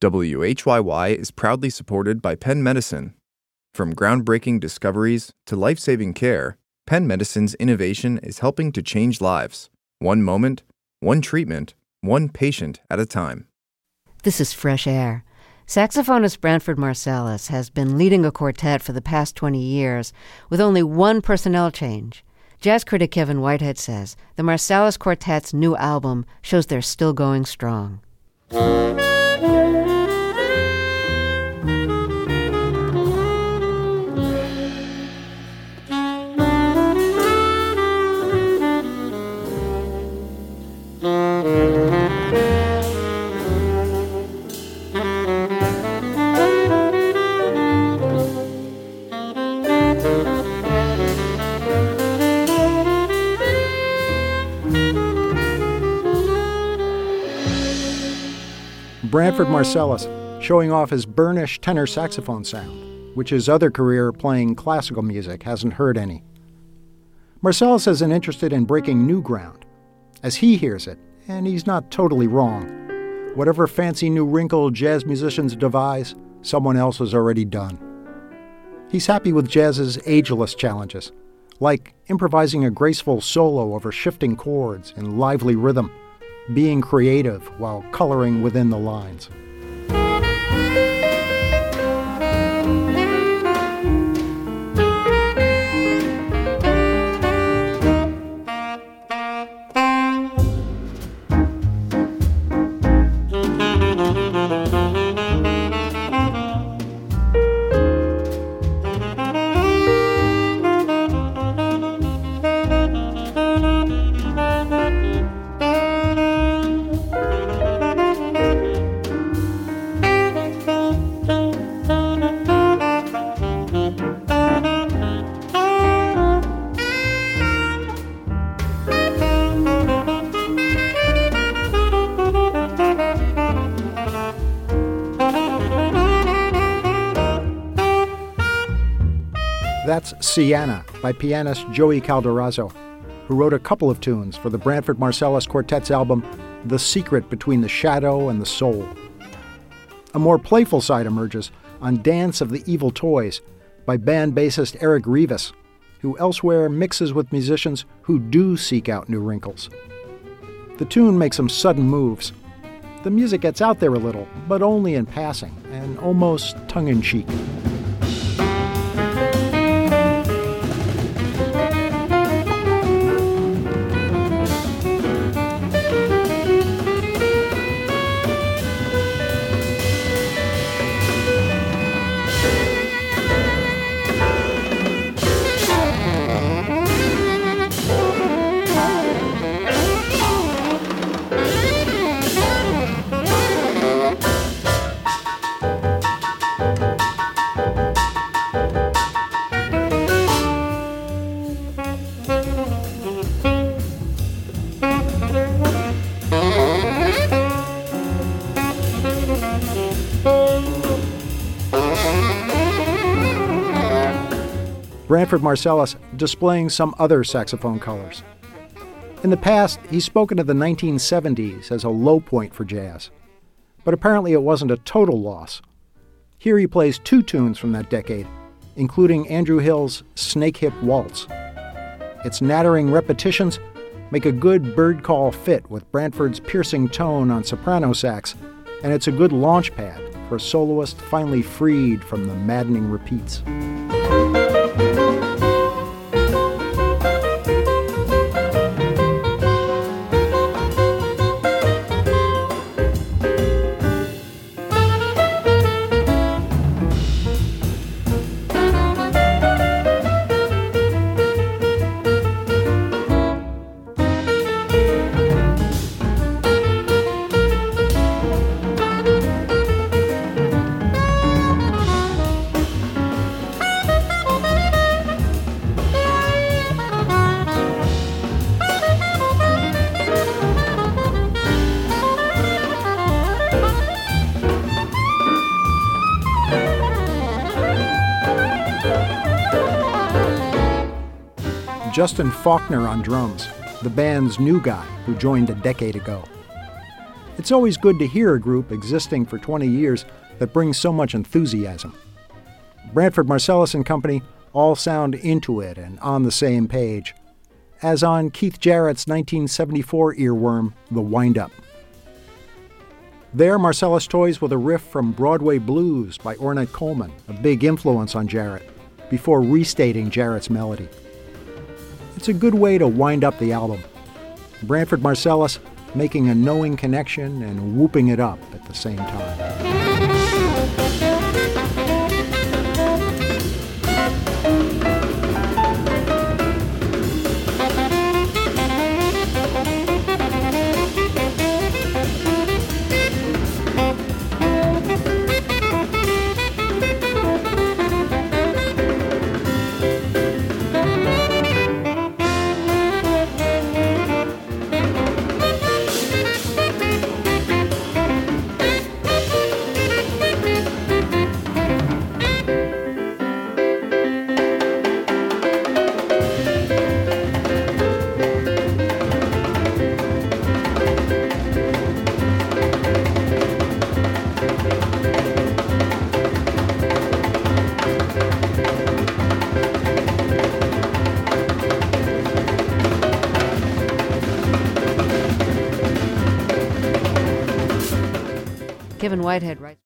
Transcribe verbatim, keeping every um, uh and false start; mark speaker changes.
Speaker 1: W H Y Y is proudly supported by Penn Medicine. From groundbreaking discoveries to life-saving care, Penn Medicine's innovation is helping to change lives, one moment, one treatment, one patient at a time.
Speaker 2: This is Fresh Air. Saxophonist Branford Marsalis has been leading a quartet for the past twenty years with only one personnel change. Jazz critic Kevin Whitehead says the Marsalis Quartet's new album shows they're still going strong.
Speaker 3: Branford Marsalis, showing off his burnish tenor saxophone sound, which his other career playing classical music hasn't heard any. Marsalis isn't interested in breaking new ground. As he hears it, and he's not totally wrong, whatever fancy new wrinkle jazz musicians devise, someone else has already done. He's happy with jazz's ageless challenges, like improvising a graceful solo over shifting chords in lively rhythm, being creative while coloring within the lines. That's Sienna by pianist Joey Calderazzo, who wrote a couple of tunes for the Branford Marsalis Quartet's album, The Secret Between the Shadow and the Soul. A more playful side emerges on Dance of the Evil Toys by band bassist Eric Rivas, who elsewhere mixes with musicians who do seek out new wrinkles. The tune makes some sudden moves. The music gets out there a little, but only in passing and almost tongue-in-cheek. Branford Marsalis displaying some other saxophone colors. In the past, he's spoken of the nineteen seventies as a low point for jazz, but apparently it wasn't a total loss. Here he plays two tunes from that decade, including Andrew Hill's Snake Hip Waltz. Its nattering repetitions make a good bird call fit with Branford's piercing tone on soprano sax, and it's a good launch pad for a soloist finally freed from the maddening repeats. Justin Faulkner on drums, the band's new guy who joined a decade ago. It's always good to hear a group existing for twenty years that brings so much enthusiasm. Branford Marsalis and Company all sound into it and on the same page, as on Keith Jarrett's nineteen seventy-four earworm, The Wind-Up. There, Marsalis toys with a riff from Broadway Blues by Ornette Coleman, a big influence on Jarrett, before restating Jarrett's melody. It's a good way to wind up the album. Branford Marsalis making a knowing connection and whooping it up at the same time.
Speaker 2: Kevin Whitehead writes.